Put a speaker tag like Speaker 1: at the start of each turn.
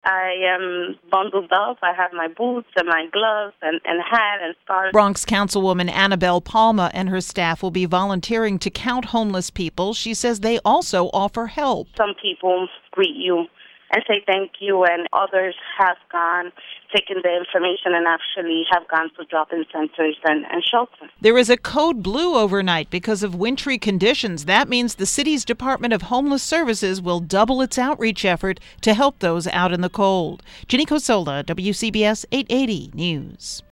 Speaker 1: I am bundled up. I have my boots and my gloves and hat and scarf.
Speaker 2: Bronx Councilwoman Annabelle Palma and her staff will be volunteering to count homeless people. She says they also offer help.
Speaker 1: Some people greet you and say thank you, and others have taken the information and actually have gone to drop-in centers and shelter.
Speaker 2: There is a code blue overnight because of wintry conditions. That means the city's Department of Homeless Services will double its outreach effort to help those out in the cold. Jenny Cosola, WCBS 880 News.